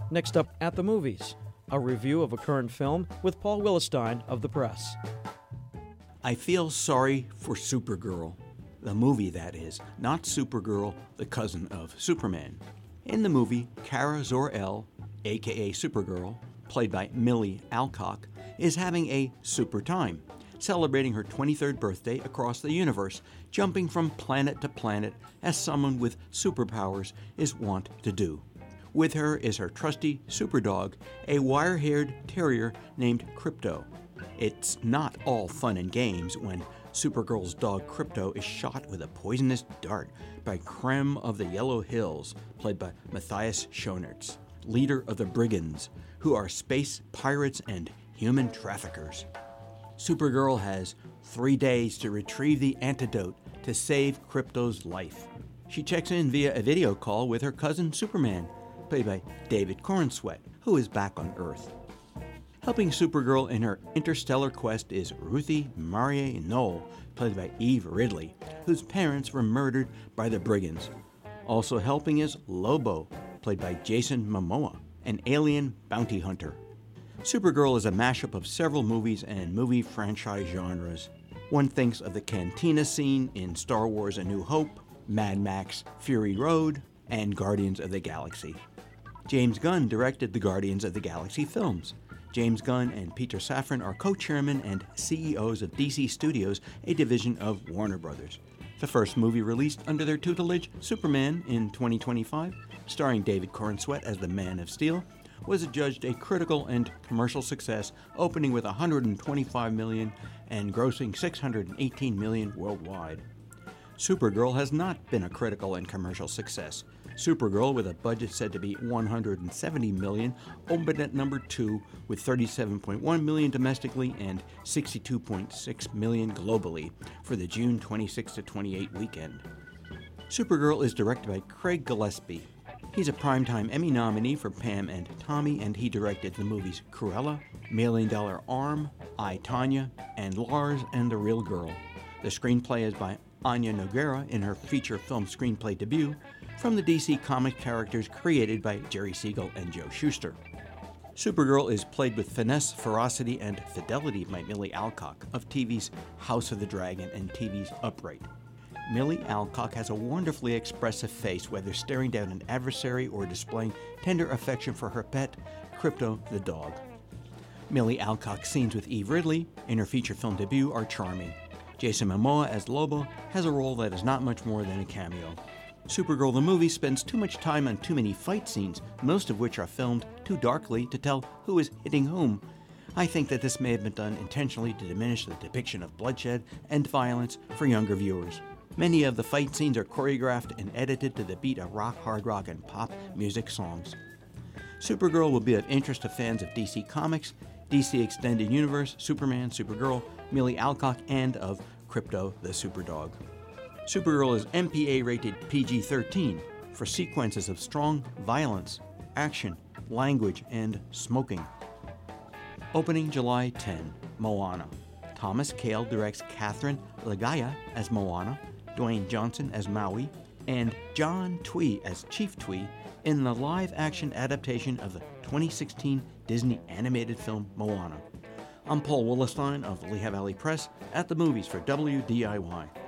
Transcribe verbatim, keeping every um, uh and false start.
Next up, At the Movies, a review of a current film with Paul Willestein of The Press. I feel sorry for Supergirl. The movie, that is, not Supergirl, the cousin of Superman. In the movie, Kara Zor-El, aka Supergirl, played by Millie Alcock, is having a super time, celebrating her twenty-third birthday across the universe, jumping from planet to planet as someone with superpowers is wont to do. With her is her trusty superdog, a wire-haired terrier named Krypto. It's not all fun and games when Supergirl's dog Krypto is shot with a poisonous dart by Krem of the Yellow Hills, played by Matthias Schoenaerts, leader of the Brigands, who are space pirates and human traffickers. Supergirl has three days to retrieve the antidote to save Krypto's life. She checks in via a video call with her cousin Superman, played by David Corenswet, who is back on Earth. Helping Supergirl in her interstellar quest is Ruthie Marie Knoll, played by Eve Ridley, whose parents were murdered by the Brigands. Also helping is Lobo, played by Jason Momoa, an alien bounty hunter. Supergirl is a mashup of several movies and movie franchise genres. One thinks of the cantina scene in Star Wars A New Hope, Mad Max Fury Road, and Guardians of the Galaxy. James Gunn directed the Guardians of the Galaxy films. James Gunn and Peter Safran are co-chairmen and C E Os of D C Studios, a division of Warner Brothers. The first movie released under their tutelage, Superman, in twenty twenty-five, starring David Corenswet as the Man of Steel, was adjudged a critical and commercial success, opening with one hundred twenty-five million dollars and grossing six hundred eighteen million dollars worldwide. Supergirl has not been a critical and commercial success. Supergirl, with a budget said to be one hundred seventy million dollars, opened at number two with thirty-seven point one million dollars domestically and sixty-two point six million dollars globally for the June twenty-sixth to twenty-eighth weekend. Supergirl is directed by Craig Gillespie. He's a Primetime Emmy nominee for Pam and Tommy, and he directed the movies Cruella, Million Dollar Arm, I, Tonya, and Lars and the Real Girl. The screenplay is by Anya Noguera in her feature film screenplay debut from the D C comic characters created by Jerry Siegel and Joe Shuster. Supergirl is played with finesse, ferocity, and fidelity by Millie Alcock of T V's House of the Dragon and T V's Upright. Millie Alcock has a wonderfully expressive face, whether staring down an adversary or displaying tender affection for her pet, Krypto the dog. Millie Alcock's scenes with Eve Ridley in her feature film debut are charming. Jason Momoa as Lobo has a role that is not much more than a cameo. Supergirl the movie spends too much time on too many fight scenes, most of which are filmed too darkly to tell who is hitting whom. I think that this may have been done intentionally to diminish the depiction of bloodshed and violence for younger viewers. Many of the fight scenes are choreographed and edited to the beat of rock, hard rock, and pop music songs. Supergirl will be of interest to fans of D C Comics, D C Extended Universe, Superman, Supergirl, Millie Alcock, and of Krypto the Superdog. Supergirl is M P A rated P G thirteen for sequences of strong violence, action, language, and smoking. Opening July tenth, Moana. Thomas Kail directs Catherine Ligaya as Moana, Dwayne Johnson as Maui, and John Twee as Chief Twee in the live-action adaptation of the twenty sixteen Disney animated film Moana. I'm Paul Willestein of Lehigh Valley Press at the movies for W D I Y.